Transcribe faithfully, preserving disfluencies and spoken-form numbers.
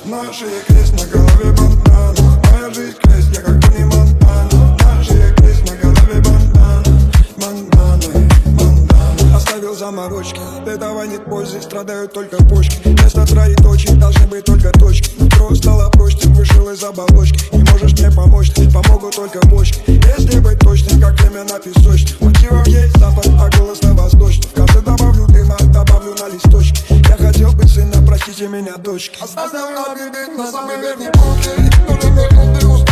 На шее крест, на голове бандана. Моя жизнь крест, я как Тони Монтана. На шее крест, на голове бандана. Бандана, бандана. Оставил заморочки, от этого нет пользы, страдают только почки. Вместо троеточий должны быть только точки. Утро стало проще, ты вышел из оболочки. Не можешь мне помочь, помогут только почки. Если быть точным, как время на песочке. Мотивов есть запад, а голос на восточный. В каждый добавлю дыма, добавлю на листочки. Я хотел быть сыном, простите меня, дочки. Оставил на бит на самой верхней полке. Нужен вернуть ты